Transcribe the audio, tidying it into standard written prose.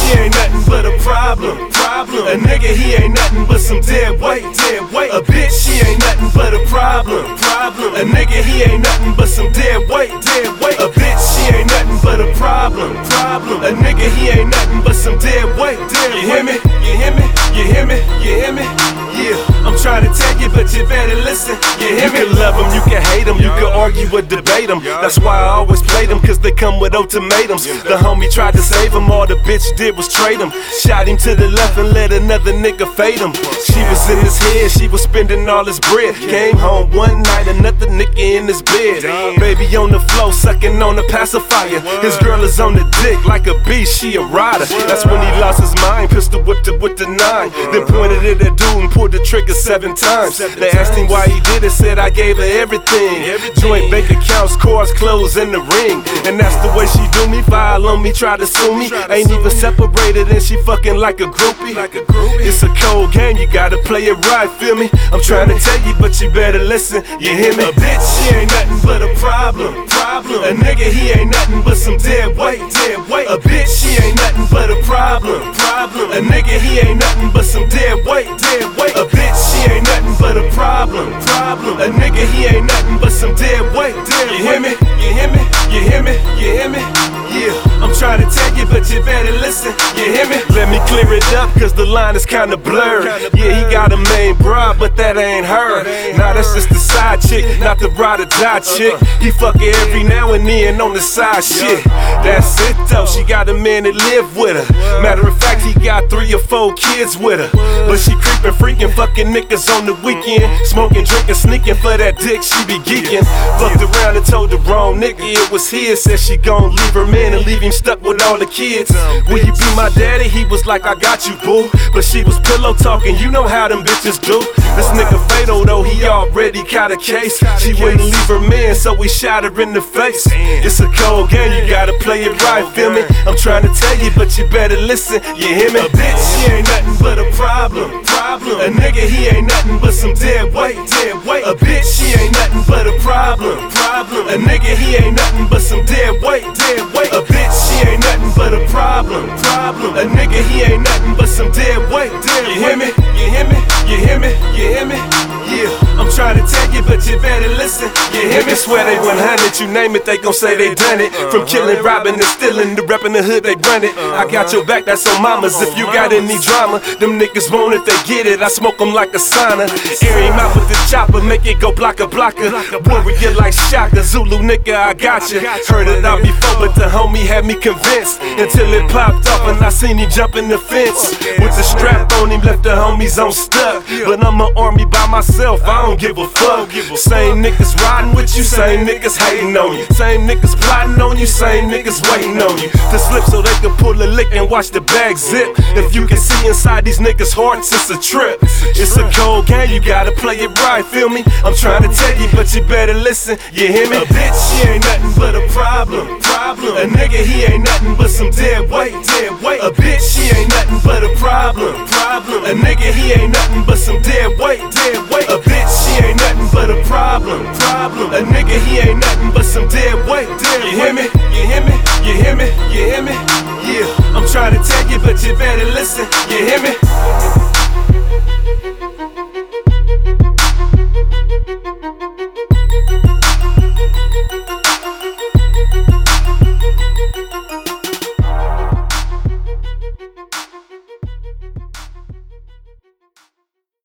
she ain't nothing but a problem. A nigga, he ain't nothing but some dead weight. A bitch, she ain't nothing but a problem. A nigga, he ain't nothing but some dead weight. A bitch, she ain't nothing but a problem. A nigga, he ain't nothing but some dead weight. You hear me? You hear me? You hear me? You hear me? Yeah, I'm trying to tell you, but you better listen. You hear me? You can love them, you can hate them, you can argue or debate them. That's why I always play them, cause they come with ultimatums. The homie tried to save him, all the bitch did was trade him. Shot him to the left and let another nigga fade him. She was in his head, she was spending all his bread. Came home one night, another nigga in his bed. Baby on the floor, sucking on the pacifier. His girl is on the dick like a beast, she a rider. That's when he lost his mind, pistol whipped it with the 9. Then pointed it at dude and pulled the trigger 7 times. They asked him why he did it, said I gave her everything. Joint bank accounts, cars, clothes, and the ring. And that's the way she do me, file on me, try to sue me. Ain't even separated and she fucking like a groupie. It's a cold game, you gotta play it right, feel me? I'm trying to tell you, but you better listen, you hear me? A bitch, she ain't nothing but a problem. A nigga, he ain't nothing but some dead weight. A bitch, she ain't nothing but a problem. A nigga, he ain't nothing but some dead weight. A bitch, she ain't nothing but a problem. A nigga, he ain't nothing but some dead weight. You hear me? You hear me? You hear me? You hear me? Yeah, I'm trying to tell you, but you better listen. You hear me? Let me clear it up, cause the line is kinda blurred. Yeah, he got a main broad, but that ain't her. Nah, that's just the side chick, not the ride or die chick. He fuck her every now and then on the side shit. That's it though, she got a man that live with her. Matter of fact, he got 3 or 4 kids with her. But she creepin', freaking, fucking niggas on the weekend. Smoking, drinking, sneaking for that dick, she be geeking. Fucked around and told the wrong nigga it was his. Said she gon' leave her man and leave him stuck with all the kids. Will you be my daddy? He was like, I got you, boo. But she was pillow talking, you know how them bitches do. This nigga fatal though, he already caught a case. She wouldn't leave her man, so we shot her in the face. It's a cold game, you gotta play it right, feel me? I'm trying to tell you, but you better listen, you hear me? A bitch, she ain't nothing but a problem. A nigga, he ain't nothing but some dead weight. A bitch, she ain't nothing but a problem. A nigga, he ain't nothing but some dead weight. A bitch, she ain't nothing but a problem. A nigga, he ain't nothing but some dead weight. You hear me? You hear me? You hear me? You hear me? Yeah, I'm trying to tell you, but you better listen. You hear me? Swear they 100, you name it, they gon' say they done it. From killing, robbing, and stealing, to reppin' the hood, they run it. I got your back, that's on mamas. If you got any drama, them niggas want it, they get it. I smoke them like a sauna. Air him out with the chopper, make it go blocker. Warrior like Shaka, Zulu nigga, I got you. Heard it out before, but the homie had me convinced. Until it popped off and I seen him jump in the fence. With the strap on him, left the homies on stuck. But I'm an army by myself, I don't give a fuck. Same niggas riding with you, same niggas hating on you. Same niggas plotting on you, same niggas waiting on you to slip so they can pull a lick and watch the bag zip. If you can see inside these niggas' hearts, it's a trip. It's a cold game, you gotta play it right, feel me? I'm trying to tell you, but you better listen, you hear me? A bitch, she ain't nothing but a problem. A nigga, he ain't nothing but some dead weight. A bitch, she ain't nothing but a problem. A nigga, he ain't nothing but some dead weight. A bitch, she ain't nothing but a problem. A nigga, he ain't nothing but some dead weight. You hear me? You hear me? You hear me? You hear me? Yeah, I'm trying to tell you, but you better listen. You hear me?